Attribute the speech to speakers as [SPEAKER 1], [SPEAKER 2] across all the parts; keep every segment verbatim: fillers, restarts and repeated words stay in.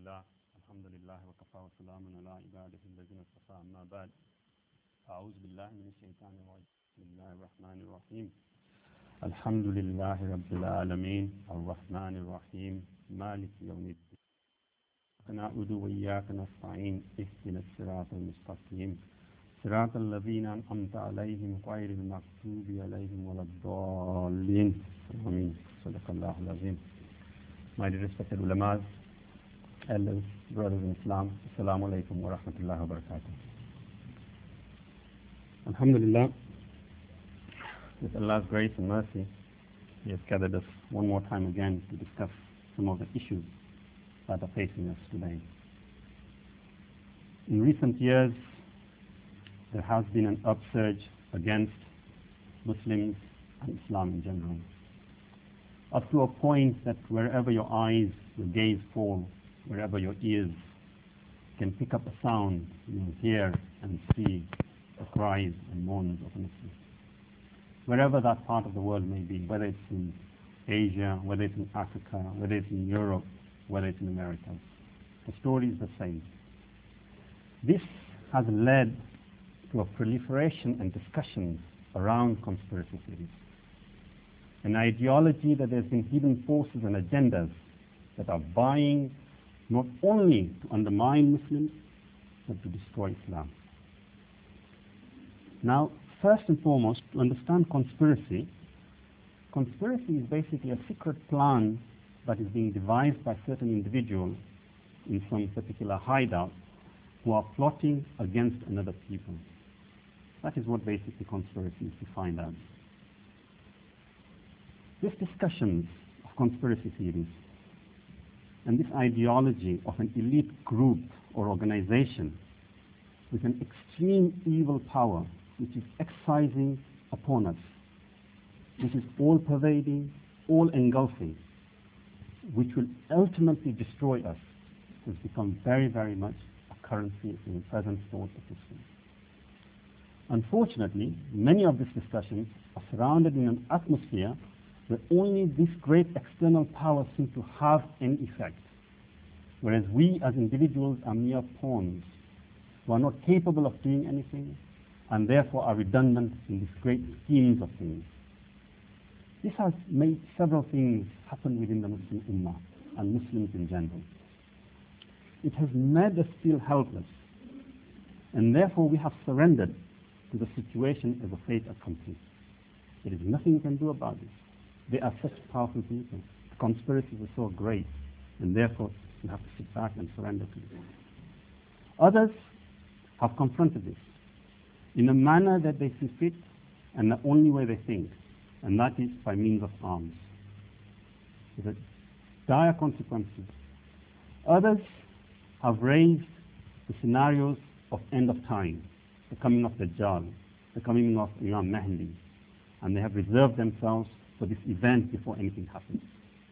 [SPEAKER 1] الله الحمد لله وكفى وسلام على عباده الذين اصطفى أما بعد أعوذ بالله من الشيطان الرجيم بسم الله الرحمن الرحيم الحمد لله رب العالمين الرحمن الرحيم مالك يوم الدين نعبد وإياك نستعين اهدنا الصراط المستقيم صراط الذين أنعمت عليهم غير المغضوب عليهم ولا الضالين آمين صدق الله العظيم. My respected ulamas, elders, brothers in Islam, Assalamu alaikum wa rahmatullahi wa barakatuh. Alhamdulillah, with Allah's grace and mercy, He has gathered us one more time again to discuss some of the issues that are facing us today. In recent years, there has been an upsurge against Muslims and Islam in general, up to a point that wherever your eyes, your gaze fall, wherever your ears can pick up a sound, you will hear and see the cries and moans of a Muslim. Wherever that part of the world may be, whether it's in Asia, whether it's in Africa, whether it's in Europe, whether it's in America, the story is the same. This has led to a proliferation and discussions around conspiracy theories, an ideology that there's been hidden forces and agendas that are vying not only to undermine Muslims, but to destroy Islam. Now, first and foremost, to understand conspiracy, conspiracy is basically a secret plan that is being devised by certain individuals in some particular hideout who are plotting against another people. That is what basically conspiracy is defined as. This discussions of conspiracy theories and this ideology of an elite group or organization with an extreme evil power which is exercising upon us, which is all-pervading, all-engulfing, which will ultimately destroy us, has become very, very much a currency in the present thought of Islam. Unfortunately, many of these discussions are surrounded in an atmosphere where only this great external power seems to have any effect, whereas we as individuals are mere pawns who are not capable of doing anything and therefore are redundant in these great schemes of things. This has made several things happen within the Muslim Ummah and Muslims in general. It has made us feel helpless, and therefore we have surrendered to the situation as a fait accompli. There is nothing you can do about this. They are such powerful people. The conspiracies are so great, and therefore you have to sit back and surrender to this. Others have confronted this in a manner that they see fit and the only way they think, and that is by means of arms. With dire consequences. Others have raised the scenarios of end of time, the coming of Dajjal, the coming of Imam Mahdi, and they have reserved themselves for this event before anything happens.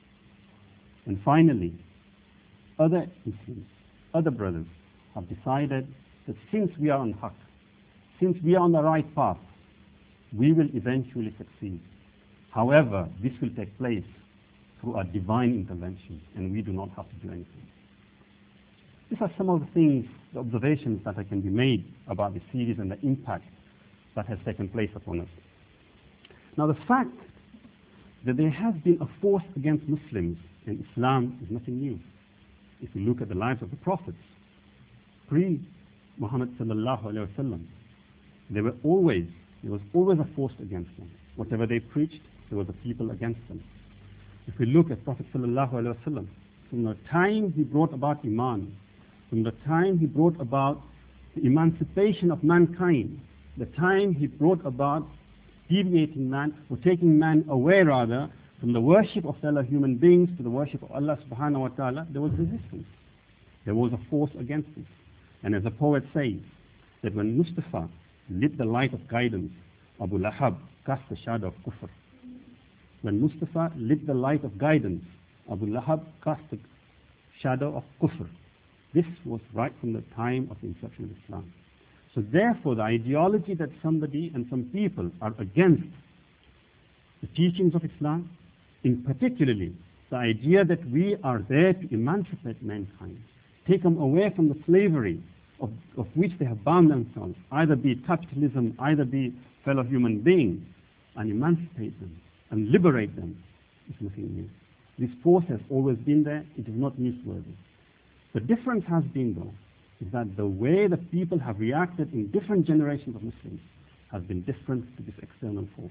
[SPEAKER 1] And finally, other Muslims, other brothers have decided that since we are on haqq, since we are on the right path, we will eventually succeed. However, this will take place through a divine intervention, and we do not have to do anything. These are some of the things, the observations that can be made about the series and the impact that has taken place upon us. Now, the fact that there has been a force against Muslims in Islam is nothing new. If you look at the lives of the prophets, pre-Muhammad sallallahu alayhi wa sallam, there were always, there was always a force against them. Whatever they preached, there was a people against them. If we look at Prophet sallallahu alayhi wa sallam, from the time he brought about Iman, from the time he brought about the emancipation of mankind, the time he brought about deviating man, or taking man away rather, from the worship of fellow human beings to the worship of Allah subhanahu wa ta'ala, there was resistance. There was a force against this. And as the poet says, that when Mustafa lit the light of guidance, Abu Lahab cast the shadow of kufr. When Mustafa lit the light of guidance, Abu Lahab cast the shadow of kufr. This was right from the time of the inception of Islam. So therefore, the ideology that somebody and some people are against the teachings of Islam, in particularly the idea that we are there to emancipate mankind, take them away from the slavery of, of which they have bound themselves, either be it capitalism, either be fellow human beings, and emancipate them and liberate them, is nothing new. This force has always been there. It is not newsworthy. The difference has been, though, is that the way the people have reacted in different generations of Muslims has been different to this external force.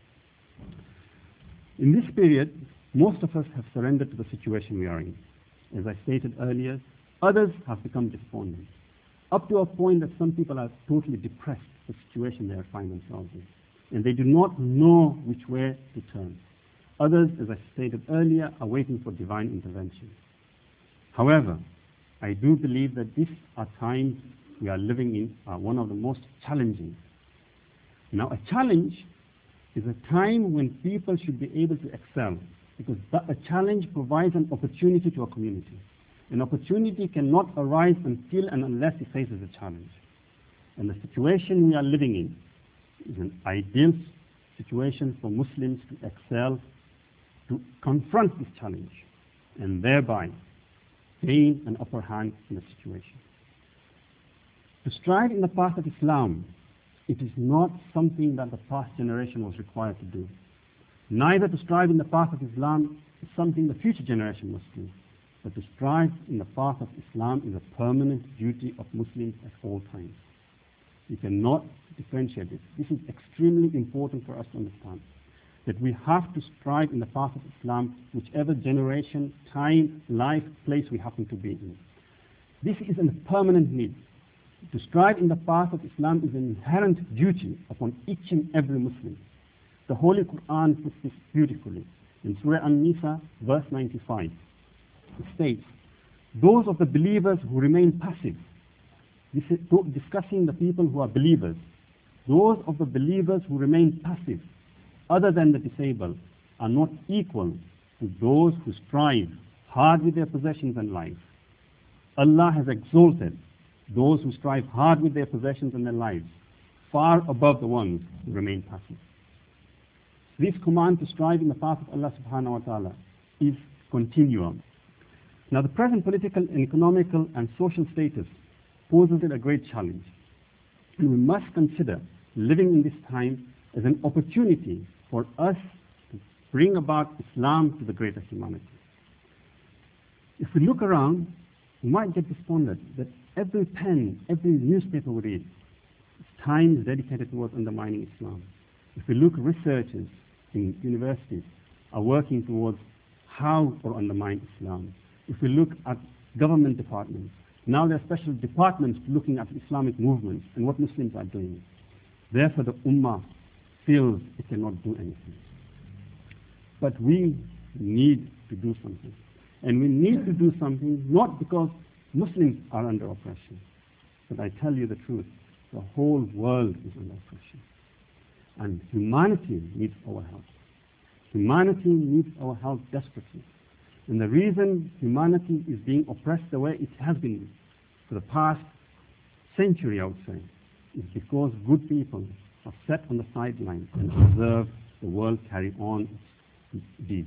[SPEAKER 1] In this period, most of us have surrendered to the situation we are in. As I stated earlier, others have become despondent, up to a point that some people are totally depressed with the situation they find themselves in, and they do not know which way to turn. Others, as I stated earlier, are waiting for divine intervention. However, I do believe that these are times we are living in are one of the most challenging. Now, a challenge is a time when people should be able to excel, because a challenge provides an opportunity to a community. An opportunity cannot arise until and unless it faces a challenge. And the situation we are living in is an ideal situation for Muslims to excel, to confront this challenge, and thereby gain an upper hand in the situation. To strive in the path of Islam, it is not something that the past generation was required to do. Neither to strive in the path of Islam is something the future generation must do. But to strive in the path of Islam is a permanent duty of Muslims at all times. You cannot differentiate this. This is extremely important for us to understand, that we have to strive in the path of Islam, whichever generation, time, life, place we happen to be in. This is a permanent need. To strive in the path of Islam is an inherent duty upon each and every Muslim. The Holy Quran puts this beautifully. In Surah An-Nisa, verse ninety-five, it states, those of the believers who remain passive, this is discussing the people who are believers, those of the believers who remain passive, other than the disabled, are not equal to those who strive hard with their possessions and lives. Allah has exalted those who strive hard with their possessions and their lives far above the ones who remain passive. This command to strive in the path of Allah subhanahu wa ta'ala is continuum. Now, the present political, economical, and social status poses it a great challenge. And we must consider living in this time as an opportunity for us to bring about Islam to the greater humanity. If we look around, we might get despondent that every pen, every newspaper we read, time is dedicated towards undermining Islam. If we look, researchers in universities are working towards how to undermine Islam. If we look at government departments, now there are special departments looking at Islamic movements and what Muslims are doing. Therefore, the Ummah feels it cannot do anything. But we need to do something. And we need to do something not because Muslims are under oppression, but I tell you the truth, the whole world is under oppression. And humanity needs our help. Humanity needs our help desperately. And the reason humanity is being oppressed the way it has been for the past century, I would say, is because good people are set on the sidelines and observe the world carry on its deeds.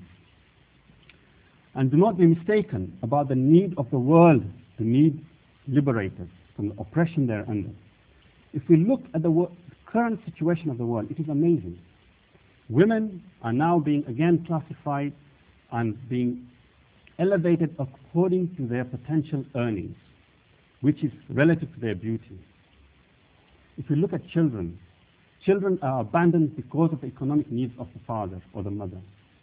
[SPEAKER 1] And do not be mistaken about the need of the world to need liberators from the oppression they're under. If we look at the wo- current situation of the world, it is amazing. Women are now being again classified and being elevated according to their potential earnings, which is relative to their beauty. If we look at children, children are abandoned because of the economic needs of the father or the mother.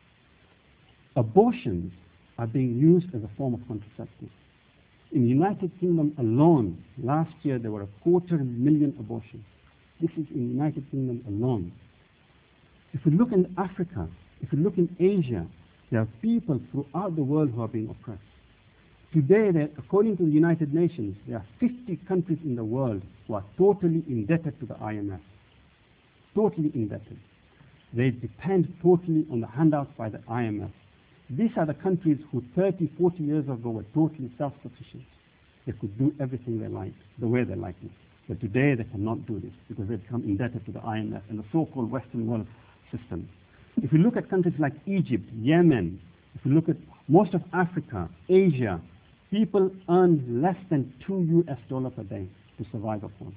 [SPEAKER 1] Abortions are being used as a form of contraceptive. In the United Kingdom alone, last year there were a quarter million abortions. This is in the United Kingdom alone. If we look in Africa, if we look in Asia, there are people throughout the world who are being oppressed. Today, there, according to the United Nations, there are fifty countries in the world who are totally indebted to the I M F. Totally indebted. They depend totally on the handouts by the I M F. These are the countries who thirty, forty years ago were totally self-sufficient. They could do everything they liked, the way they liked it. But today they cannot do this because they've become indebted to the I M F and the so-called Western world system. If we look at countries like Egypt, Yemen, if we look at most of Africa, Asia, people earn less than two U S dollars a day to survive upon.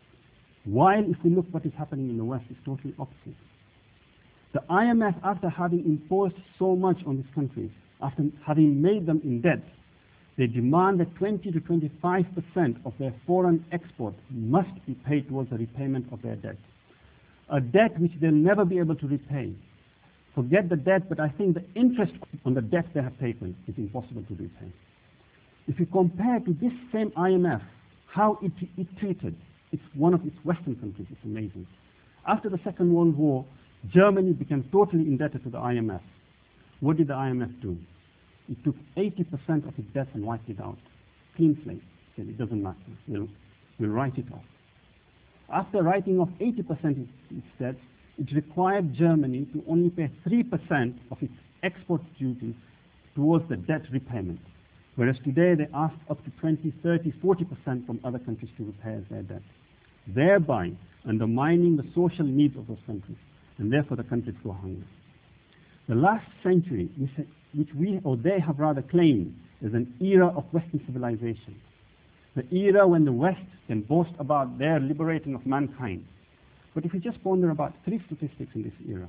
[SPEAKER 1] While if we look what is happening in the West, it's totally opposite. The I M F, after having imposed so much on these countries, after having made them in debt, they demand that twenty to twenty-five percent of their foreign export must be paid towards the repayment of their debt. A debt which they'll never be able to repay. Forget the debt, but I think the interest on the debt they have taken is impossible to repay. If you compare to this same I M F, how it, it treated it's one of its Western countries, it's amazing. After the Second World War, Germany became totally indebted to the I M F. What did the I M F do? It took eighty percent of its debt and wiped it out. Clean slate. Said it doesn't matter. We'll, we'll write it off. After writing off eighty percent of its debt, it required Germany to only pay three percent of its export duties towards the debt repayment. Whereas today they ask up to twenty, thirty, forty percent from other countries to repay their debt, thereby undermining the social needs of those countries, and therefore the countries go hungry. The last century, which we, or they have rather claimed, is an era of Western civilization. The era when the West can boast about their liberating of mankind. But if you just ponder about three statistics in this era,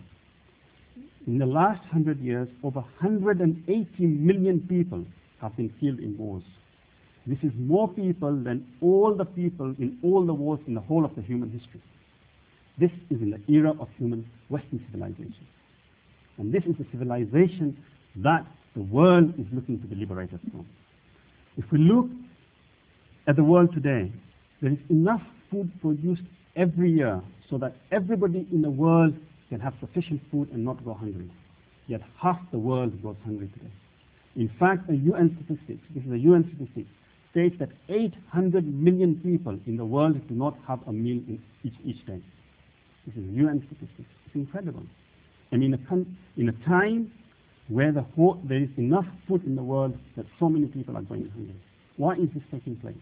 [SPEAKER 1] in the last hundred years, over one hundred eighty million people have been killed in wars. This is more people than all the people in all the wars in the whole of the human history. This is in the era of human Western civilization. And this is the civilization that the world is looking to be liberated from. If we look at the world today, there is enough food produced every year so that everybody in the world can have sufficient food and not go hungry. Yet half the world goes hungry today. In fact, a U N statistics, this is a U N statistic, states that eight hundred million people in the world do not have a meal in each, each day. This is U N statistics. It's incredible. And in a, in a time where the whole, there is enough food in the world that so many people are going hungry. Why is this taking place?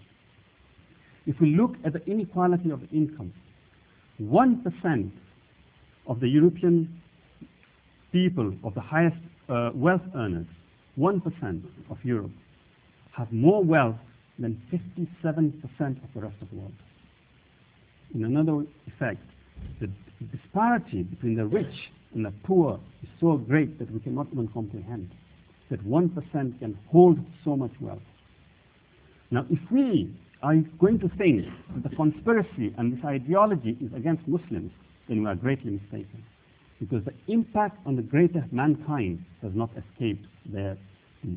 [SPEAKER 1] If we look at the inequality of the income, one percent of the European people, of the highest uh, wealth earners, one percent of Europe, have more wealth than fifty-seven percent of the rest of the world. In another effect, the disparity between the rich and the poor is so great that we cannot even comprehend that one percent can hold so much wealth. Now, if we are going to think that the conspiracy and this ideology is against Muslims, then we are greatly mistaken. Because the impact on the greater mankind has not escaped their deeds.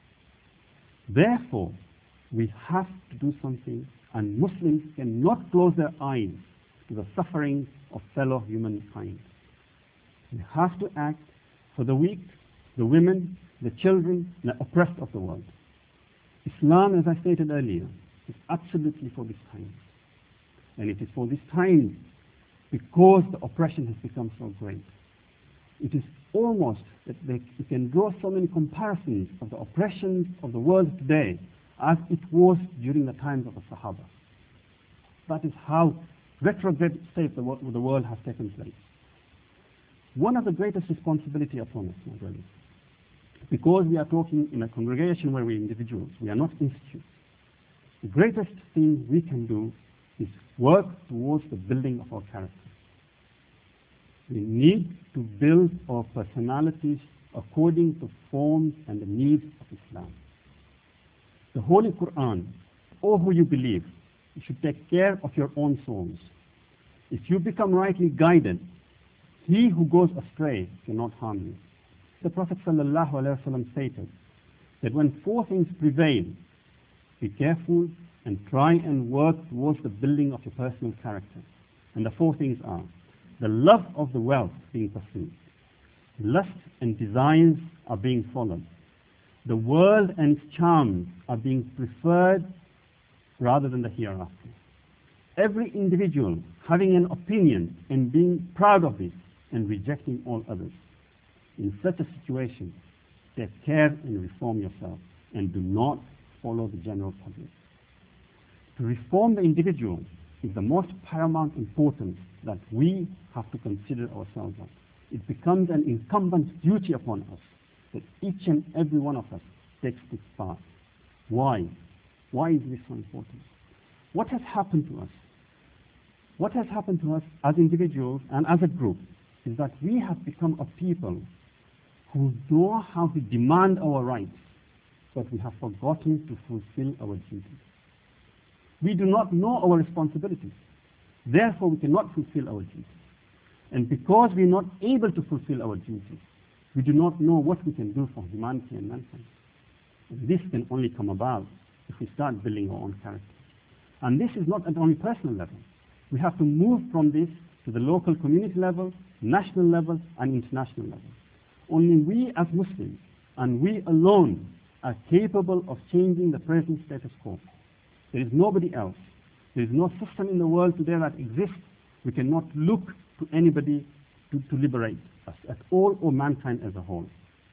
[SPEAKER 1] Therefore, we have to do something, and Muslims cannot close their eyes to the suffering of fellow humankind. We have to act for the weak, the women, the children, and the oppressed of the world. Islam, as I stated earlier, is absolutely for this time. And it is for this time because the oppression has become so great. It is almost that they, you can draw so many comparisons of the oppression of the world today as it was during the times of the Sahaba. That is how retrograde state the, the world has taken place. One of the greatest responsibility upon us, my brothers, because we are talking in a congregation where we are individuals, we are not institutes. The greatest thing we can do is work towards the building of our character. We need to build our personalities according to forms and the needs of Islam. The Holy Quran, O who you believe, you should take care of your own souls. If you become rightly guided, he who goes astray cannot harm you. The Prophet ﷺ stated that when four things prevail, be careful and try and work towards the building of your personal character. And the four things are the love of the wealth being pursued, lust and desires are being followed, the world and its charms are being preferred rather than the hereafter. Every individual having an opinion and being proud of it and rejecting all others. In such a situation, take care and reform yourself and do not follow the general public. To reform the individual is the most paramount importance that we have to consider ourselves of. It becomes an incumbent duty upon us that each and every one of us takes this part. Why? Why is this so important? What has happened to us? What has happened to us as individuals and as a group is that we have become a people who know how to demand our rights, but we have forgotten to fulfill our duties. We do not know our responsibilities. Therefore, we cannot fulfill our duties. And because we are not able to fulfill our duties, we do not know what we can do for humanity and mankind. And this can only come about if we start building our own character. And this is not at only personal level. We have to move from this to the local community level, national level, and international level. Only we as Muslims, and we alone, are capable of changing the present status quo. There is nobody else. There is no system in the world today that exists. We cannot look to anybody to, to liberate us at all, or mankind as a whole.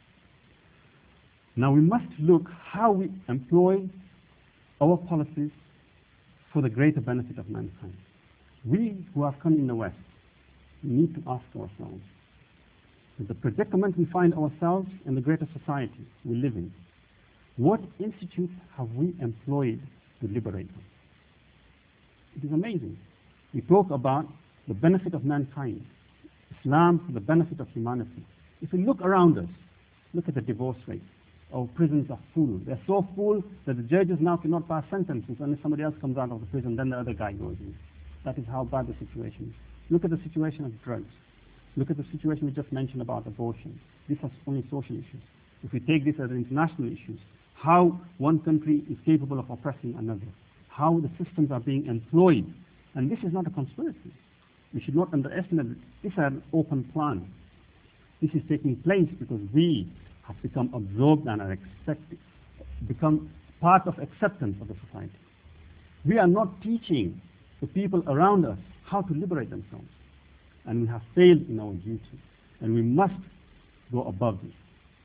[SPEAKER 1] Now we must look how we employ our policies for the greater benefit of mankind. We who have come in the West, we need to ask ourselves, with the predicament we find ourselves in the greater society we live in, what institutes have we employed to liberate us? It is amazing. We talk about the benefit of mankind, Islam for the benefit of humanity. If we look around us, look at the divorce rate. Our prisons are full. They're so full that the judges now cannot pass sentences unless somebody else comes out of the prison, then the other guy goes in. That is how bad the situation is. Look at the situation of drugs. Look at the situation we just mentioned about abortion. These are only social issues. If we take this as international issues, how one country is capable of oppressing another, how the systems are being employed. And this is not a conspiracy. We should not underestimate it. This is an open plan. This is taking place because we have become absorbed and are expected, become part of acceptance of the society. We are not teaching the people around us how to liberate themselves. And we have failed in our duty. And we must go above this.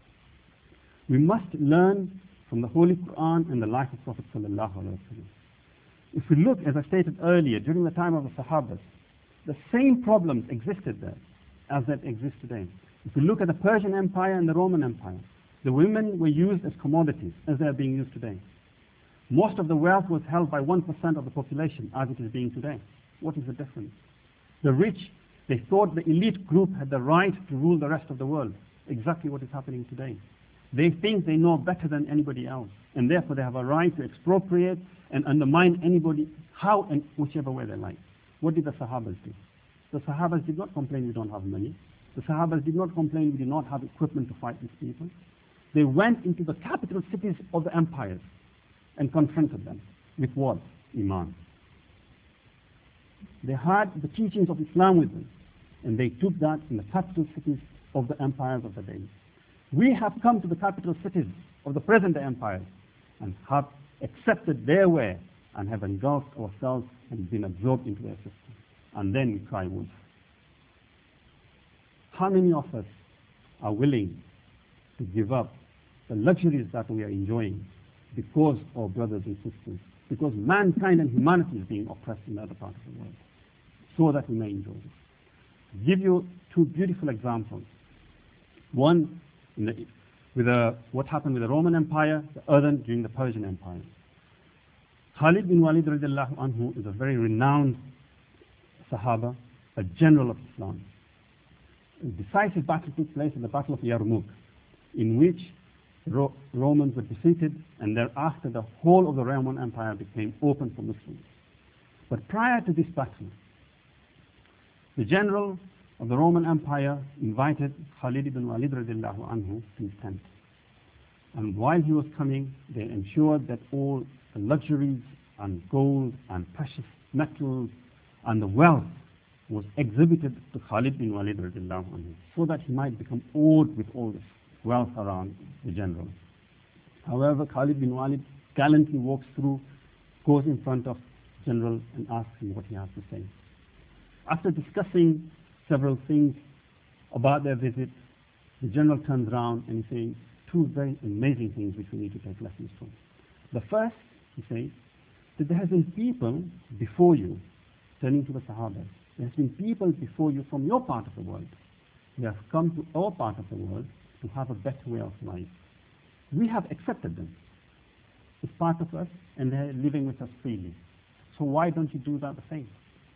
[SPEAKER 1] We must learn from the Holy Quran and the life of Prophet sallallahu alaihi wasallam. If we look, as I stated earlier, during the time of the Sahabas, the same problems existed there as that exist today. If we look at the Persian Empire and the Roman Empire, the women were used as commodities as they are being used today. Most of the wealth was held by one percent of the population as it is being today. What is the difference? The rich, they thought the elite group had the right to rule the rest of the world. Exactly what is happening today. They think they know better than anybody else, and therefore they have a right to expropriate and undermine anybody how and whichever way they like. What did the Sahabas do? The Sahabas did not complain we don't have money. The Sahabas did not complain we did not have equipment to fight these people. They went into the capital cities of the empires and confronted them with what? Iman. They had the teachings of Islam with them, and they took that in the capital cities of the empires of the day. We have come to the capital cities of the present day empires and have accepted their way and have engulfed ourselves and been absorbed into their system. And then we cry wolf. How many of us are willing to give up the luxuries that we are enjoying because our brothers and sisters, because mankind and humanity is being oppressed in the other part of the world, so that we may enjoy this? I'll give you two beautiful examples. One, in the, with the, what happened with the Roman Empire, the other during the Persian Empire. Khalid bin Walid radiallahu anhu is a very renowned Sahaba, a general of Islam. A decisive battle took place in the Battle of Yarmouk, in which Ro Romans were defeated, and thereafter the whole of the Roman Empire became open for Muslims. But prior to this battle, the general of the Roman Empire invited Khalid ibn Walid radiallahu anhu to his tent. And while he was coming, they ensured that all the luxuries and gold and precious metals and the wealth was exhibited to Khalid bin Walid radiallahu anhu, so that he might become awed with all this wealth around the general. However, Khalid bin Walid gallantly walks through, goes in front of the general and asks him what he has to say. After discussing several things about their visit, the general turns around and he says two very amazing things which we need to take lessons from. The first, he says, that there has been people before you, turning to the Sahaba, there has been people before you from your part of the world. They have come to our part of the world to have a better way of life. We have accepted them. is part of us, and they're living with us freely. So why don't you do that the same?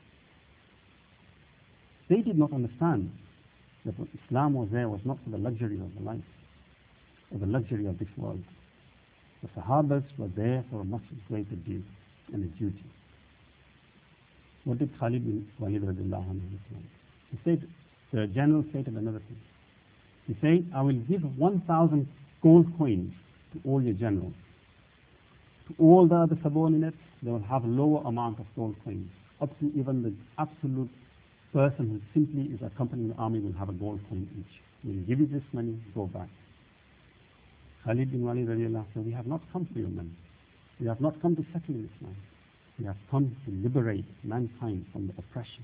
[SPEAKER 1] They did not understand that what Islam was there was not for the luxury of the life, or the luxury of this world. The Sahabas were there for a much greater deed and a duty. What did Khalid bin Walid radiallahu anhu say? He said, the general stated another thing. He said, I will give one thousand gold coins to all your generals. To all the other subordinates, they will have a lower amount of gold coins. Up to even the absolute person who simply is accompanying the army will have a gold coin each. We will give you this money, go back. Khalid bin Walid radiallahu anhu said, we have not come for your money. We have not come to settle in Islam. We have come to liberate mankind from the oppression.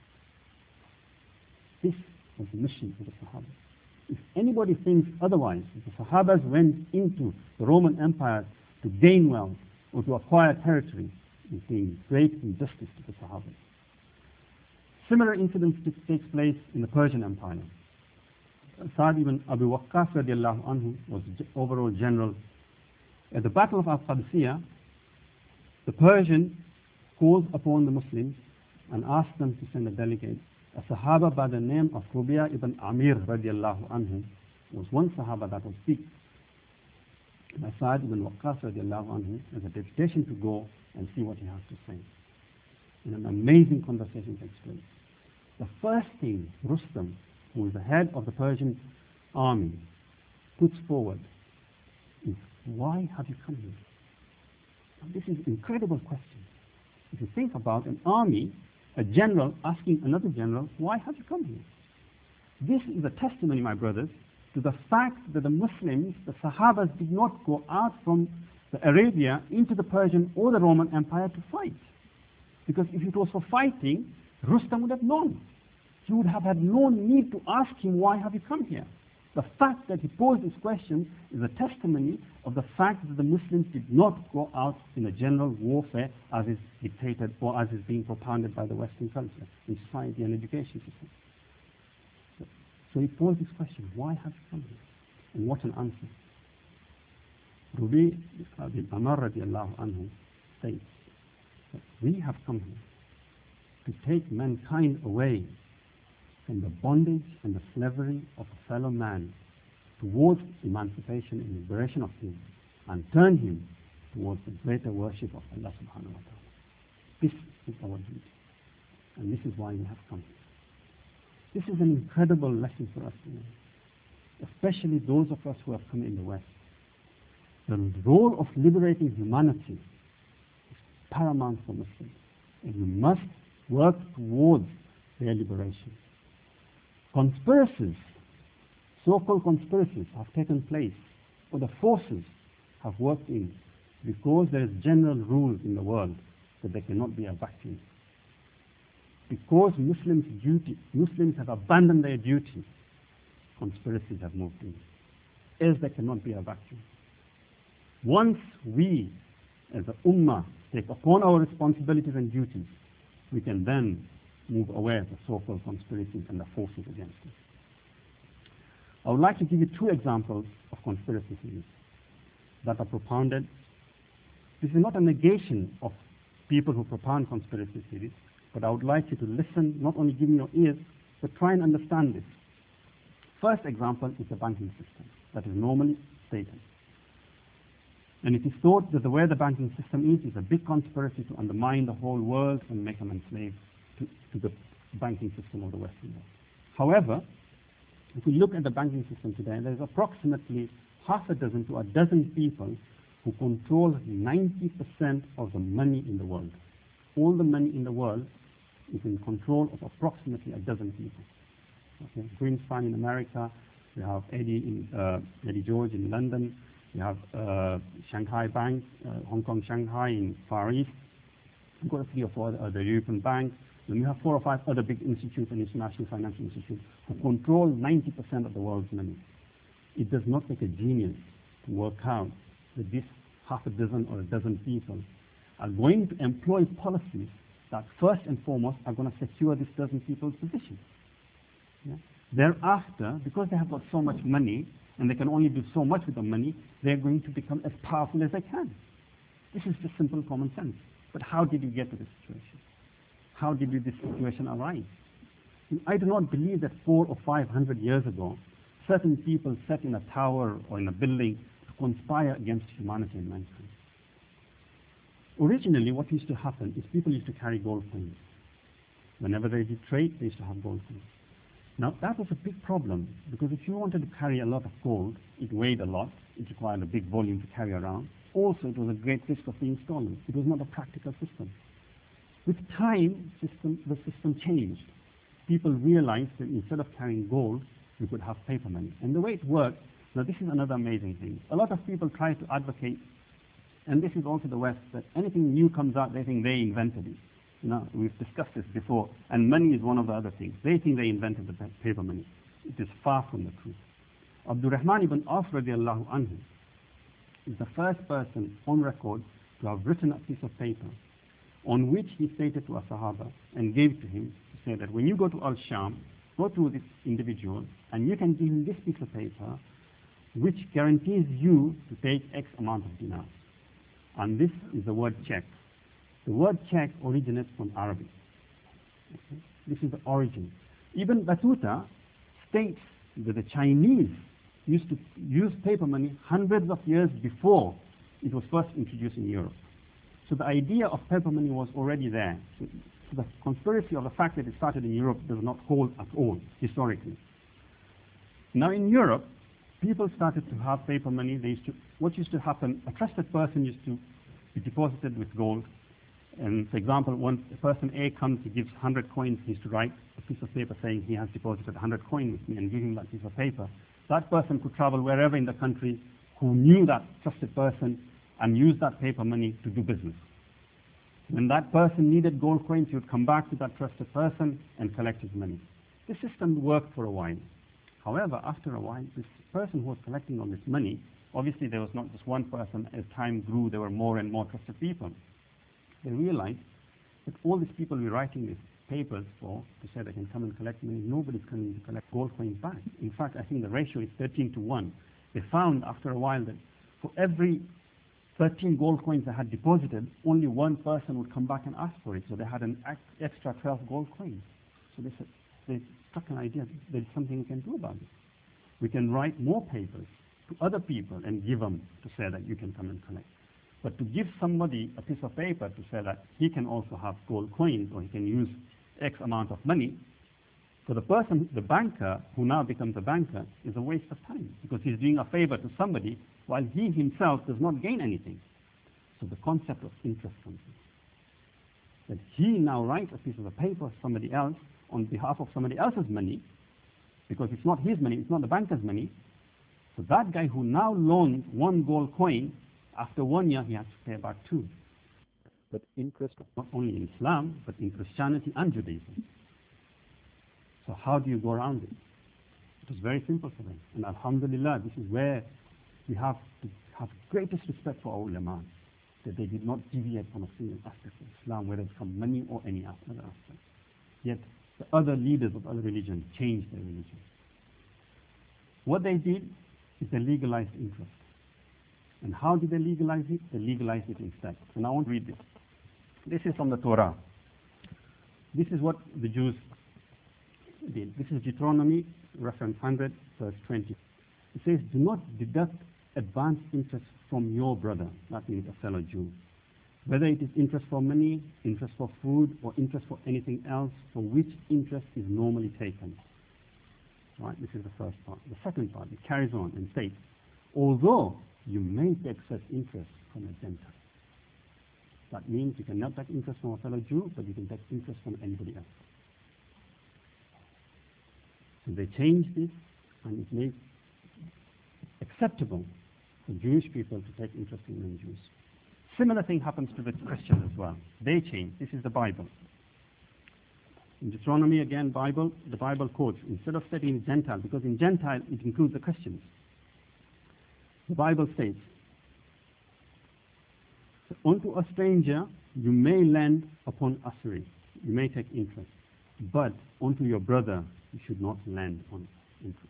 [SPEAKER 1] This was the mission of the Sahaba. If anybody thinks otherwise, if the Sahabas went into the Roman Empire to gain wealth or to acquire territory, is doing great injustice to the Sahabas. Similar incidents takes place in the Persian Empire. Sa'd ibn Abu Waqqas radiallahu anhu was the overall general. At the Battle of Al-Qadisiyah, the Persian called upon the Muslims and asked them to send a delegate. A Sahaba by the name of Rubi'a ibn Amir radiallahu anhu was one Sahaba that was sick. And Sa'd ibn Waqqas radiallahu anhu has a deputation to go and see what he has to say. And an amazing conversation takes place. The first thing Rustam, who is the head of the Persian army, puts forward is, why have you come here? And this is an incredible question. If you think about an army, a general asking another general, why have you come here? This is a testimony, my brothers, to the fact that the Muslims, the Sahabas, did not go out from the Arabia into the Persian or the Roman Empire to fight. Because if it was for fighting, Rustam would have known. He would have had no need to ask him, why have you come here? The fact that he posed this question is a testimony of the fact that the Muslims did not go out in a general warfare as is dictated or as is being propounded by the Western culture in society and education system. So, so he posed this question, why have you come here? And what an answer. Rubi bin Amr radiallahu anhu states that we have come here to take mankind away from the bondage and the slavery of a fellow man towards emancipation and liberation of him, and turn him towards the greater worship of Allah subhanahu wa ta'ala. This is our duty, and this is why we have come here. This is an incredible lesson for us to learn, especially those of us who have come in the West. The role of liberating humanity is paramount for Muslims, and we must work towards their liberation. Conspiracies, so-called conspiracies, have taken place, or the forces have worked in, because there is general rule in the world that there cannot be a vacuum. Because Muslims' duty, Muslims have abandoned their duty, conspiracies have moved in, as there cannot be a vacuum. Once we, as the Ummah, take upon our responsibilities and duties, we can then move away of the so-called conspiracies and the forces against us. I would like to give you two examples of conspiracy theories that are propounded. This is not a negation of people who propound conspiracy theories, but I would like you to listen, not only give me your ears, but try and understand this. First example is the banking system that is normally stated. And it is thought that the way the banking system is is a big conspiracy to undermine the whole world and make them enslaved to, to the banking system of the Western world. However, if we look at the banking system today, there is approximately half a dozen to a dozen people who control ninety percent of the money in the world. All the money in the world is in control of approximately a dozen people. Okay? Greenspan in America, we have Eddie, in, uh, Eddie George in London, we have uh, Shanghai Bank, uh, Hong Kong, Shanghai in Far East. We've got three or four other European banks. Then we have four or five other big institutes and international financial institutes who control ninety percent of the world's money. It does not take a genius to work out that this half a dozen or a dozen people are going to employ policies that first and foremost are going to secure this dozen people's position. Yeah? Thereafter, because they have got so much money and they can only do so much with the money, they're going to become as powerful as they can. This is just simple common sense. But how did you get to this situation? How did this situation arise? I do not believe that four or five hundred years ago, certain people sat in a tower or in a building to conspire against humanity and mankind. Originally, what used to happen is people used to carry gold coins. Whenever they did trade, they used to have gold coins. Now, that was a big problem, because if you wanted to carry a lot of gold, it weighed a lot, it required a big volume to carry around. Also, it was a great risk of being stolen. It was not a practical system. With time, system, the system changed. People realized that instead of carrying gold, we could have paper money. And the way it worked, now this is another amazing thing. A lot of people try to advocate, and this is also the West, that anything new comes out, they think they invented it. You know, we've discussed this before, and money is one of the other things. They think they invented the paper money. It is far from the truth. Abdul Rahman ibn Auf radiallahu anhu is the first person on record to have written a piece of paper on which he stated to a Sahaba and gave to him to say that when you go to Al-Sham, go to this individual and you can give him this piece of paper which guarantees you to take X amount of dinars. And this is the word check. The word check originates from Arabic. Okay? This is the origin. Ibn Battuta states that the Chinese used to use paper money hundreds of years before it was first introduced in Europe. So the idea of paper money was already there. So the conspiracy of the fact that it started in Europe does not hold at all, historically. Now in Europe, people started to have paper money. They used to, what used to happen, a trusted person used to be deposited with gold. And for example, when person A comes, he gives one hundred coins, he used to write a piece of paper saying he has deposited one hundred coins with me and give him that piece of paper. That person could travel wherever in the country who knew that trusted person and use that paper money to do business. When that person needed gold coins, he would come back to that trusted person and collect his money. This system worked for a while. However, after a while, this person who was collecting all this money, obviously there was not just one person. As time grew, there were more and more trusted people. They realized that all these people we're writing these papers for to say they can come and collect money, nobody's coming to collect gold coins back. In fact, I think the ratio is thirteen to one. They found after a while that for every thirteen gold coins they had deposited, only one person would come back and ask for it. So they had an extra twelve gold coins. So they said, they struck an idea, there's something we can do about it. We can write more papers to other people and give them to say that you can come and collect. But to give somebody a piece of paper to say that he can also have gold coins or he can use X amount of money, for the person, the banker, who now becomes a banker, is a waste of time because he's doing a favor to somebody while he himself does not gain anything. So the concept of interest comes in. That he now writes a piece of a paper for somebody else on behalf of somebody else's money, because it's not his money, it's not the banker's money. So that guy who now loans one gold coin, after one year he has to pay back two. But interest not only in Islam, but in Christianity and Judaism. So how do you go around it? It was very simple for them. And alhamdulillah, this is where we have to have greatest respect for our ulama, that they did not deviate from a single aspect of Islam, whether it's from money or any other aspect. Yet the other leaders of other religions changed their religion. What they did is they legalized interest. And how did they legalize it? They legalized it instead. And I want to read this. This is from the Torah. This is what the Jews did. This is Deuteronomy, reference one hundred, verse twenty. It says, do not deduct advance interest from your brother, that means a fellow Jew. Whether it is interest for money, interest for food, or interest for anything else for which interest is normally taken. Right, this is the first part. The second part, it carries on and states, although you may take such interest from a Gentile. That means you cannot take interest from a fellow Jew, but you can take interest from anybody else. So they changed this, and it made it acceptable for Jewish people to take interest in non-Jews. Similar thing happens to the Christians as well. They change. This is the Bible. In Deuteronomy, again, Bible, the Bible quotes, instead of stating Gentile, because in Gentile it includes the Christians. The Bible states, unto a stranger you may lend upon usury, you may take interest, but unto your brother you should not lend on interest.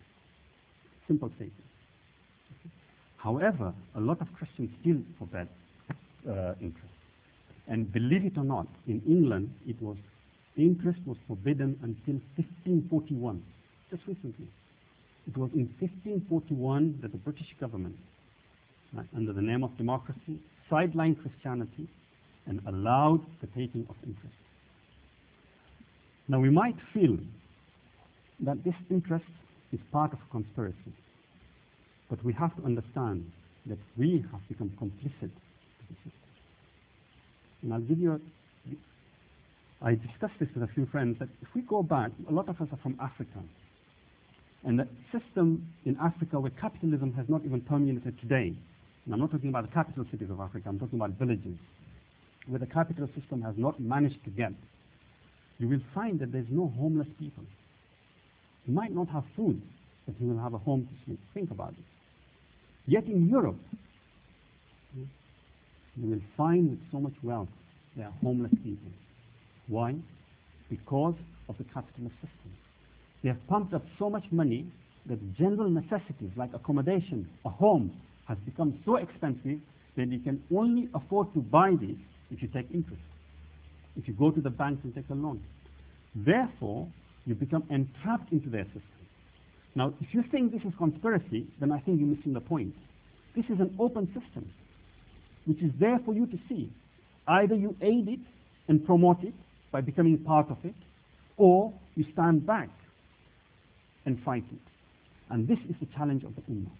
[SPEAKER 1] Simple statement. Okay. However, a lot of Christians still forbid, uh, interest. And believe it or not, in England, it was interest was forbidden until fifteen forty-one, just recently. It was in fifteen forty-one that the British government, right, under the name of democracy, sidelined Christianity and allowed the taking of interest. Now we might feel that this interest is part of a conspiracy, but we have to understand that we have become complicit to the system. And I'll give you a, I discussed this with a few friends, that if we go back, a lot of us are from Africa, and the system in Africa where capitalism has not even permeated today, and I'm not talking about the capital cities of Africa, I'm talking about villages, where the capital system has not managed to get, you will find that there's no homeless people. You might not have food, but you will have a home to sleep. Think about it. Yet in Europe, you will find with so much wealth, there are homeless people. Why? Because of the capitalist system. They have pumped up so much money that general necessities like accommodation, a home, has become so expensive that you can only afford to buy these if you take interest, if you go to the bank and take a loan. Therefore, you become entrapped into their system. Now, if you think this is conspiracy, then I think you're missing the point. This is an open system, which is there for you to see. Either you aid it and promote it by becoming part of it, or you stand back and fight it. And this is the challenge of the Ummah.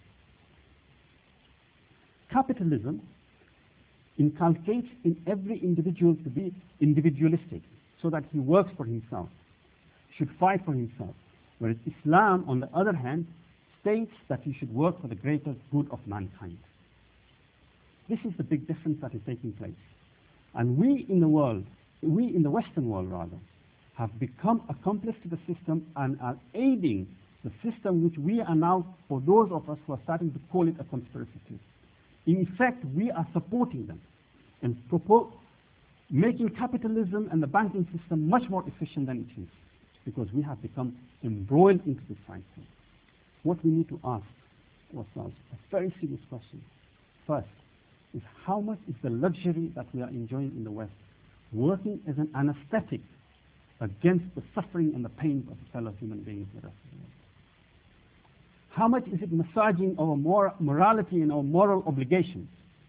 [SPEAKER 1] Capitalism inculcates in every individual to be individualistic, so that he works for himself, should fight for himself. Whereas Islam, on the other hand, states that you should work for the greater good of mankind. This is the big difference that is taking place. And we in the world, we in the Western world rather, have become accomplice to the system and are aiding the system which we are now, for those of us who are starting to call it a conspiracy. In effect, we are supporting them and propose, making capitalism and the banking system much more efficient than it is, because we have become embroiled into this cycle. What we need to ask ourselves, a very serious question, first, is how much is the luxury that we are enjoying in the West working as an anesthetic against the suffering and the pains of the fellow human beings in the rest of the world? How much is it massaging our mor morality and our moral obligations?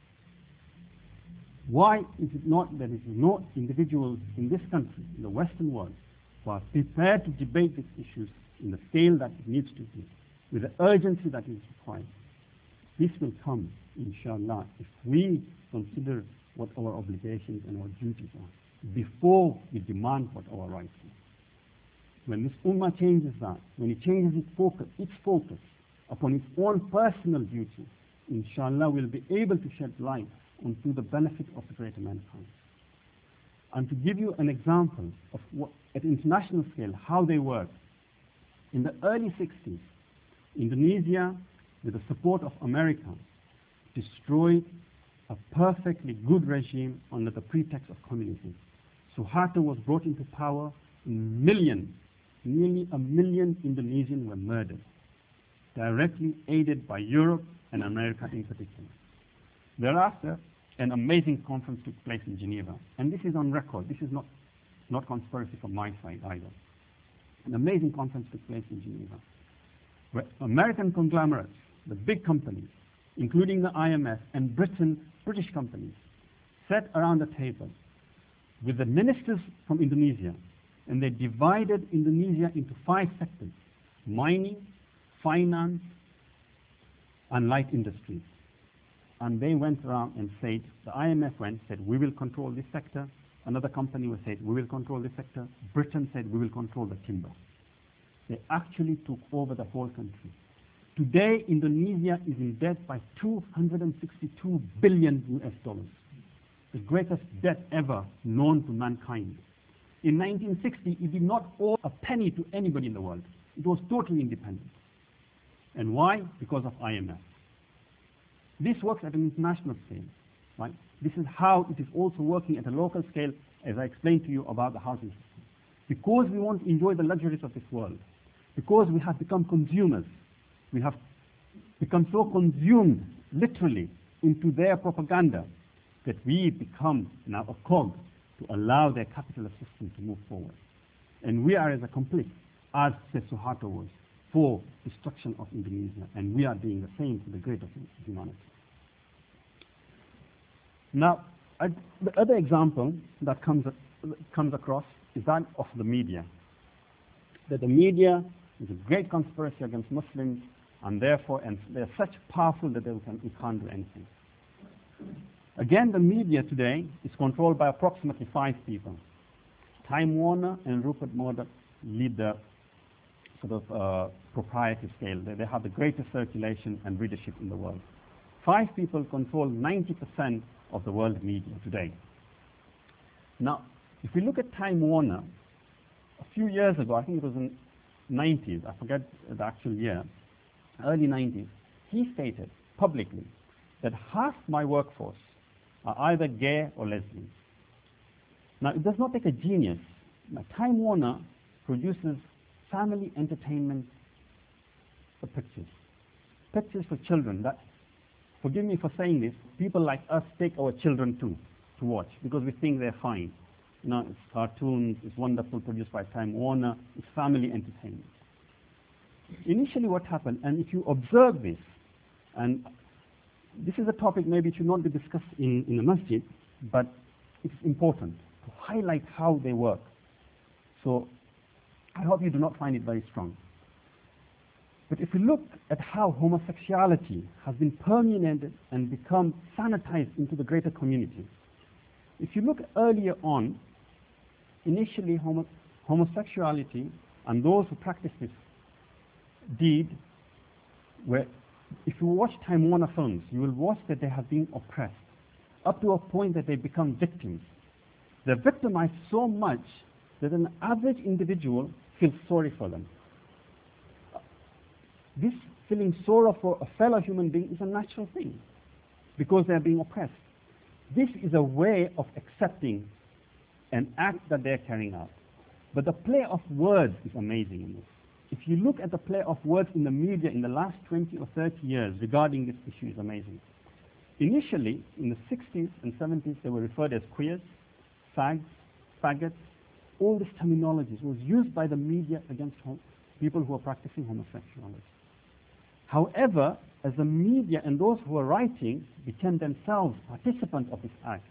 [SPEAKER 1] Why is it not that there is no individuals in this country, in the Western world, who are prepared to debate these issues in the scale that it needs to be, with the urgency that is required? This will come, inshallah, if we consider what our obligations and our duties are, before we demand what our rights are. When this ummah changes that, when it changes its focus, its focus upon its own personal duty, inshallah we'll be able to shed light onto the benefit of the greater mankind. And to give you an example of what, at international scale, how they work, in the early sixties, Indonesia, with the support of America, destroyed a perfectly good regime under the pretext of communism. Suharto was brought into power, millions, nearly a million Indonesians were murdered, directly aided by Europe and America in particular. Thereafter, an amazing conference took place in Geneva, and this is on record. This is not, not conspiracy from my side either. An amazing conference took place in Geneva, where American conglomerates, the big companies, including the I M F and Britain, British companies, sat around a table with the ministers from Indonesia, and they divided Indonesia into five sectors: mining, finance, and light industries. And they went around and said, the I M F went, said, we will control this sector. Another company was said, we will control this sector. Britain said, we will control the timber. They actually took over the whole country. Today, Indonesia is in debt by two hundred sixty-two billion U S dollars, the greatest debt ever known to mankind. In nineteen sixty, it did not owe a penny to anybody in the world. It was totally independent. And why? Because of I M F. This works at an international scale, right? This is how it is also working at a local scale, as I explained to you about the housing system. Because we want to enjoy the luxuries of this world, because we have become consumers, we have become so consumed, literally, into their propaganda, that we become now a cog to allow their capitalist system to move forward. And we are as a complete, as the Suharto was, for destruction of Indonesia, and we are doing the same for the greater humanity. Now, I, the other example that comes, comes across is that of the media. That the media is a great conspiracy against Muslims, and therefore, and they're such powerful that they can, we can't do anything. Again, the media today is controlled by approximately five people. Time Warner and Rupert Murdoch lead the sort of uh, propriety scale. They, they have the greatest circulation and readership in the world. Five people control ninety percent of the world media today. Now, if we look at Time Warner, a few years ago, I think it was in the nineties, I forget the actual year, early nineties, he stated publicly that half my workforce are either gay or lesbian. Now, it does not take a genius. Now, Time Warner produces family entertainment for pictures. Pictures for children. That, forgive me for saying this, people like us take our children too to watch because we think they're fine. You know, it's cartoons, it's wonderful, produced by Time Warner, it's family entertainment. Initially what happened, and if you observe this, and this is a topic maybe it should not be discussed in, in a masjid, but it's important to highlight how they work. So I hope you do not find it very strong. But if you look at how homosexuality has been permeated and become sanitized into the greater community, if you look earlier on, initially homo homosexuality and those who practice this deed were, if you watch Time Warner films, you will watch that they have been oppressed up to a point that they become victims. They're victimized so much that an average individual feels sorry for them. This feeling sorrow for a fellow human being is a natural thing because they're being oppressed. This is a way of accepting an act that they're carrying out. But the play of words is amazing in this. If you look at the play of words in the media in the last twenty or thirty years regarding this issue, is amazing. Initially, in the sixties and seventies, they were referred as queers, fags, faggots. All these terminologies was used by the media against people who are practicing homosexuality. However, as the media and those who are writing became themselves participants of this act,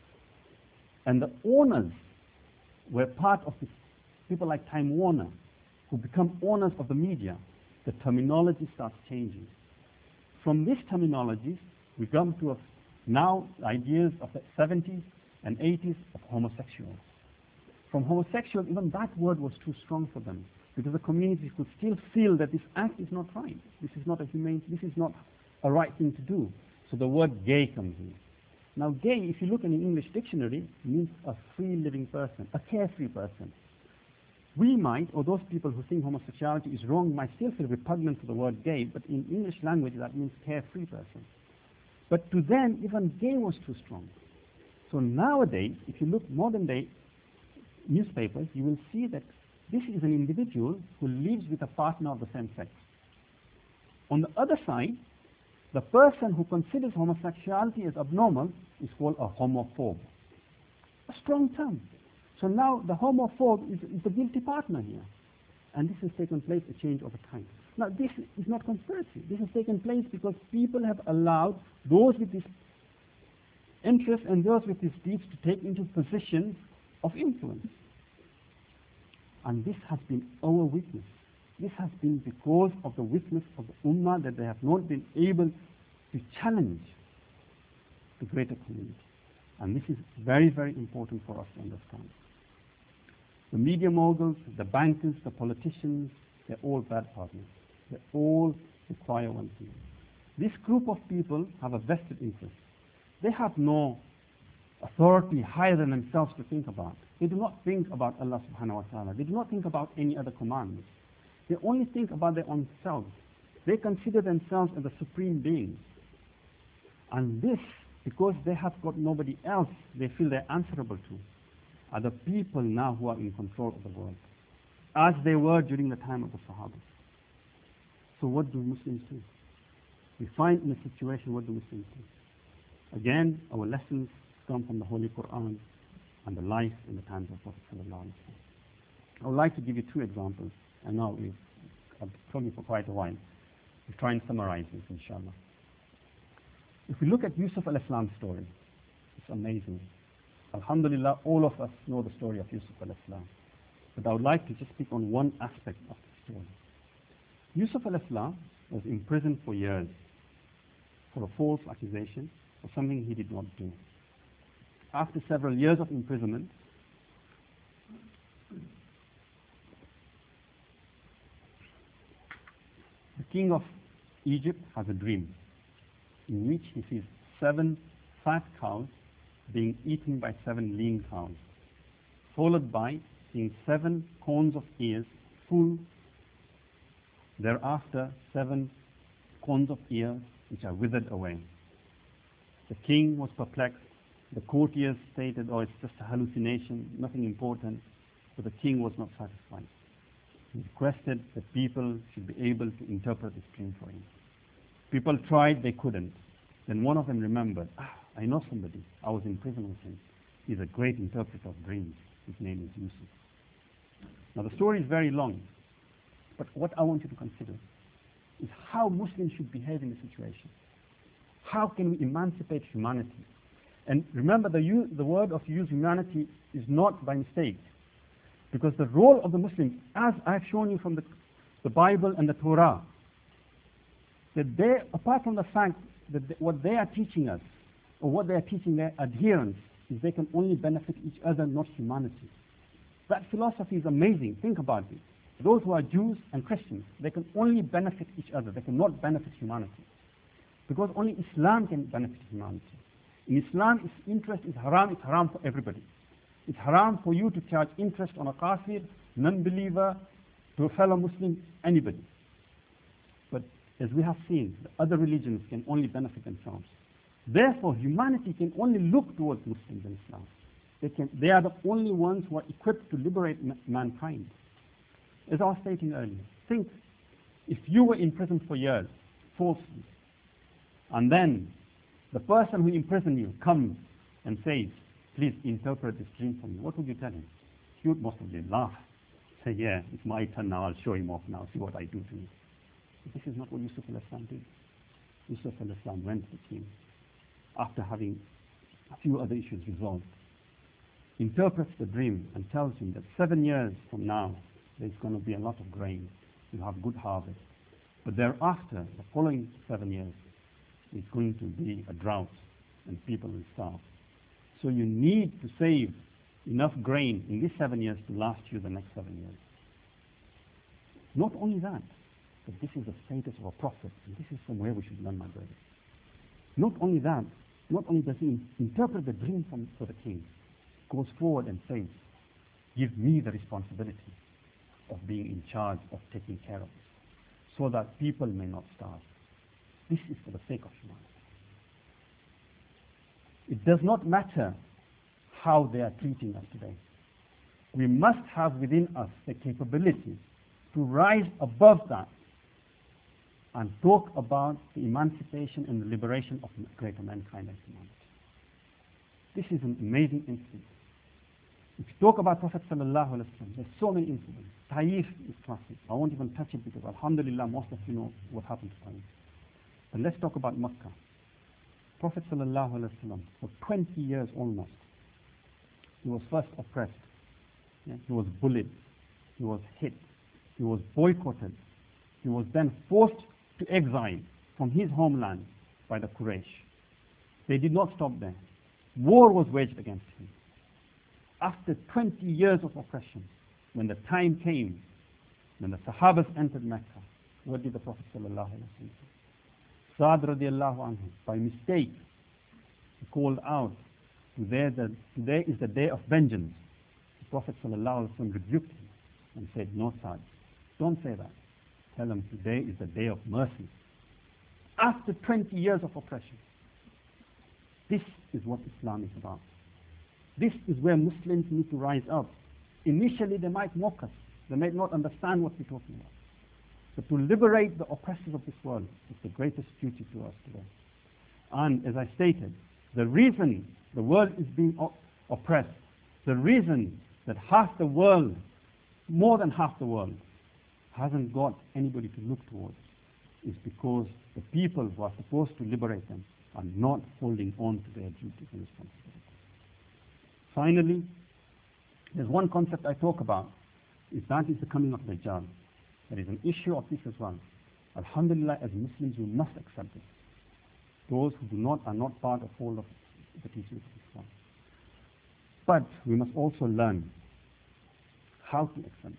[SPEAKER 1] and the owners were part of this, people like Time Warner, who become owners of the media, the terminology starts changing. From these terminologies, we come to a, now ideas of the seventies and eighties of homosexuals. From homosexuals, even that word was too strong for them, because the community could still feel that this act is not right. This is not a humane, this is not a right thing to do. So the word gay comes in. Now gay, if you look in the English dictionary, means a free living person, a carefree person. We might, or those people who think homosexuality is wrong, might still feel repugnant to the word gay, but in English language that means carefree person. But to them, even gay was too strong. So nowadays, if you look modern day newspapers, you will see that this is an individual who lives with a partner of the same sex. On the other side, the person who considers homosexuality as abnormal is called a homophobe. A strong term. So now the homophobe is, is the guilty partner here. And this has taken place, a change over time. Now this is not conspiracy. This has taken place because people have allowed those with this interest and those with these deeds to take into positions of influence. And this has been our weakness. This has been because of the weakness of the Ummah, that they have not been able to challenge the greater community. And this is very, very important for us to understand. The media moguls, the bankers, the politicians, they're all bad partners. They all require one thing. This group of people have a vested interest. They have no authority higher than themselves to think about. They do not think about Allah subhanahu wa ta'ala. They do not think about any other commands. They only think about their own selves. They consider themselves as the supreme beings. And this, because they have got nobody else they feel they're answerable to, are the people now who are in control of the world, as they were during the time of the Sahaba. So what do Muslims do? We find in a situation, what do Muslims do? Again, our lessons come from the Holy Quran and the life in the times of Prophet sallallahu alaihi wasallam. I would like to give you two examples. I know we've I've told you for quite a while. We'll try and summarize this, inshallah. If we look at Yusuf al-Islam's story, it's amazing. Alhamdulillah, all of us know the story of Yusuf al-Islam. But I would like to just speak on one aspect of the story. Yusuf al-Islam was imprisoned for years for a false accusation for something he did not do. After several years of imprisonment, the king of Egypt has a dream in which he sees seven fat cows being eaten by seven lean cows, followed by seeing seven corns of ears full, thereafter seven corns of ears which are withered away. The king was perplexed. The courtiers stated, oh, it's just a hallucination, nothing important, but the king was not satisfied. He requested that people should be able to interpret this dream for him. People tried, they couldn't. Then one of them remembered, ah, I know somebody. I was in prison with him. He's a great interpreter of dreams. His name is Yusuf. Now the story is very long, but what I want you to consider is how Muslims should behave in this situation. How can we emancipate humanity? And remember, the, use, the word of use humanity is not by mistake. Because the role of the Muslims, as I've shown you from the, the Bible and the Torah, that they, apart from the fact that they, what they are teaching us, or what they are teaching their adherents, is they can only benefit each other, not humanity. That philosophy is amazing. Think about it. Those who are Jews and Christians, they can only benefit each other. They cannot benefit humanity. Because only Islam can benefit humanity. In Islam, its interest is haram. It's haram for everybody. It's haram for you to charge interest on a kafir, non-believer, to a fellow Muslim, anybody. But as we have seen, the other religions can only benefit themselves. Therefore, humanity can only look towards Muslims and Islam. They, can, they are the only ones who are equipped to liberate ma mankind. As I was stating earlier, think if you were in prison for years, falsely, and then the person who imprisoned you comes and says, please interpret this dream for me, what would you tell him? He would most probably laugh, say, yeah, it's my turn now, I'll show him off now, see what I do to him. But this is not what Yusuf al-Islam did. Yusuf al-Islam went to the king after having a few other issues resolved, interprets the dream and tells him that seven years from now, there's going to be a lot of grain, you'll have good harvest. But thereafter, the following seven years, it's going to be a drought and people will starve. So you need to save enough grain in these seven years to last you the next seven years. Not only that, but this is the status of a prophet, and this is from where we should learn, my brothers. Not only that, not only does he interpret the dream from, for the king, goes forward and says, give me the responsibility of being in charge of taking care of this, so that people may not starve. This is for the sake of humanity. It does not matter how they are treating us today. We must have within us the capability to rise above that and talk about the emancipation and the liberation of greater mankind and humanity. This is an amazing incident. If you talk about Prophet sallallahu alaihi wasallam, there's so many incidents. Taif is classic. I won't even touch it because alhamdulillah, most of you know what happened to Taif. But let's talk about Makkah. Prophet sallallahu alaihi wasallam, for twenty years almost, he was first oppressed. Yeah? He was bullied. He was hit. He was boycotted. He was then forced to exile from his homeland by the Quraysh. They did not stop there. War was waged against him. After twenty years of oppression, when the time came, when the Sahabas entered Mecca, what did the Prophet sallallahu alaihi wasallam say? Sa'd radiallahu anhu, by mistake, he called out, today, the, today is the day of vengeance. The Prophet sallallahu alaihi wasallam rebuked him and said, no, Sa'd, don't say that. Tell him today is the day of mercy. After twenty years of oppression, this is what Islam is about. This is where Muslims need to rise up. Initially, they might mock us. They might not understand what we're talking about. But to liberate the oppressors of this world is the greatest duty to us today. And as I stated, The reason the world is being op oppressed, the reason that half the world, more than half the world, hasn't got anybody to look towards is because the people who are supposed to liberate them are not holding on to their duties and responsibilities. Finally, there's one concept I talk about, is that is the coming of Dajjal. There is an issue of this as well. Alhamdulillah, as Muslims, we must accept this. Those who do not are not part of all of the teachings of Islam. But we must also learn how to accept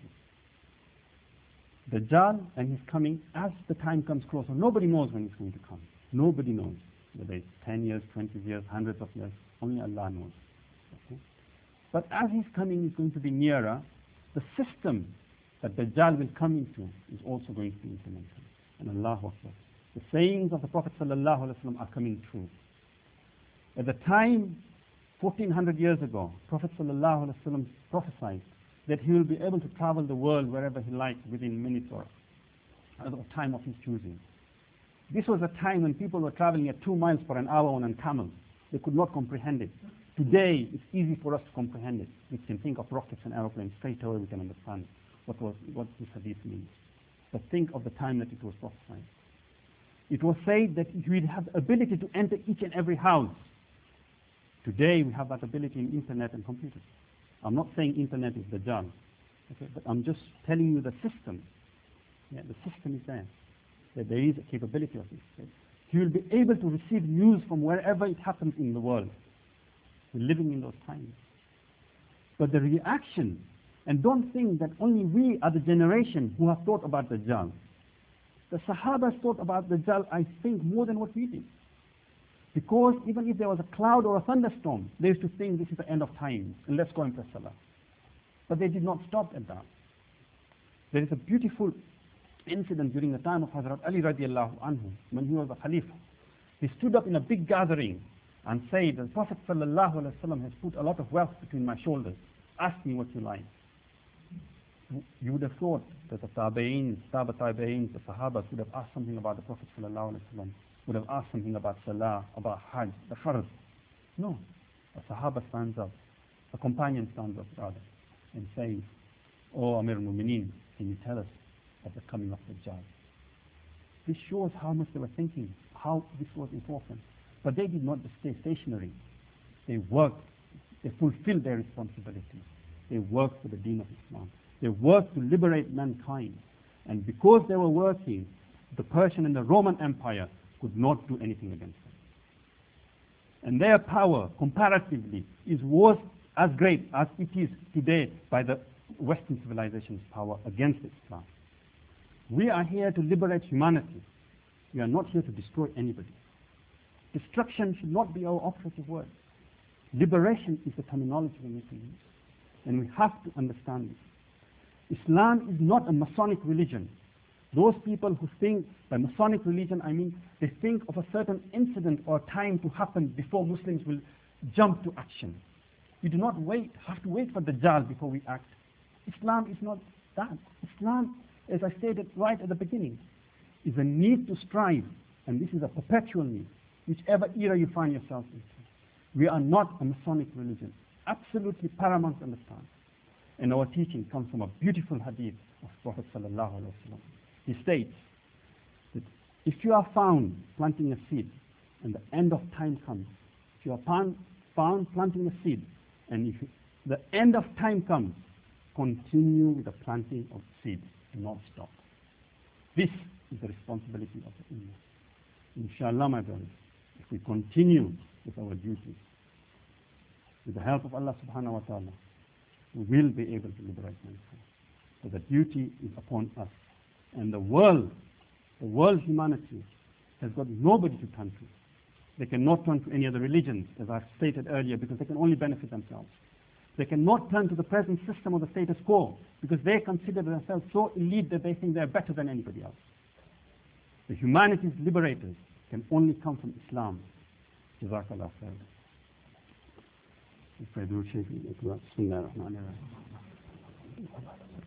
[SPEAKER 1] this. Dajjal and his coming, as the time comes closer, nobody knows when it's going to come. Nobody knows. Whether it's ten years, twenty years, hundreds of years, only Allah knows. Okay? But as he's coming, he's going to be nearer. The system that Dajjal will come into is also going to be implemented. And Allahu Akbar. The sayings of the Prophet ﷺ are coming true. At the time, fourteen hundred years ago, Prophet ﷺ prophesied that he will be able to travel the world wherever he liked within minutes or at the time of his choosing. This was a time when people were traveling at two miles per an hour on a camel. They could not comprehend it. Today, it's easy for us to comprehend it. We can think of rockets and aeroplanes. Straight away we can understand what, was, what this hadith means. But think of the time that it was prophesied. It was said that you would have the ability to enter each and every house. Today, we have that ability in internet and computers. I'm not saying internet is Dajjal, okay, but I'm just telling you the system. Yeah, the system is there. That there is a capability of this. Okay? He will be able to receive news from wherever it happens in the world. We're living in those times. But the reaction, and don't think that only we are the generation who have thought about Dajjal. The Sahabas thought about Dajjal, I think, more than what we did. Because even if there was a cloud or a thunderstorm, they used to think this is the end of time, and let's go and pray Salah. But they did not stop at that. There is a beautiful incident during the time of Hazrat Ali radiallahu anhu, when he was a Khalifa. He stood up in a big gathering and said, the Prophet sallallahu alaihi wasallam has put a lot of wealth between my shoulders. Ask me what you like. You would have thought that the Tabi'een, Taba Tabi'een, the Sahabas would have asked something about the Prophet sallallahu alaihi wasallam, would have asked something about Salah, about Hajj, the Farz. No. A Sahaba stands up, a companion stands up rather, and says, Oh Amir al-Mu'mineen, can you tell us of the coming of Dajjal? This shows how much they were thinking, how this was important. But they did not just stay stationary. They worked, they fulfilled their responsibilities. They worked for the deen of Islam. They worked to liberate mankind. And because they were working, the Persian and the Roman Empire could not do anything against them. And their power, comparatively, is was as great as it is today by the Western civilization's power against Islam. We are here to liberate humanity. We are not here to destroy anybody. Destruction should not be our operative word. Liberation is the terminology we need to use. And we have to understand this. Islam is not a Masonic religion. Those people who think by Masonic religion, I mean, they think of a certain incident or time to happen before Muslims will jump to action. We do not wait, have to wait for the Dajjal before we act. Islam is not that. Islam, as I stated right at the beginning, is a need to strive, and this is a perpetual need, whichever era you find yourself in. We are not a Masonic religion. Absolutely paramount to understand. And our teaching comes from a beautiful hadith of Prophet sallallahu alaihi wasallam. He states that if you are found planting a seed and the end of time comes, if you are found, found planting a seed and if you, the end of time comes, continue with the planting of seeds. Do not stop. This is the responsibility of the Ummah. Inshallah, my brothers, if we continue with our duties, with the help of Allah subhanahu wa ta'ala, we will be able to liberate mankind. So the duty is upon us. And the world, the world humanity, has got nobody to turn to. They cannot turn to any other religions, as I've stated earlier, because they can only benefit themselves. They cannot turn to the present system of the status quo, because they consider themselves so elite that they think they're better than anybody else. The humanity's liberators can only come from Islam. Jazakallah khair. If I do, Shaykh, Bismillah ar-Rahman ar-Rahim.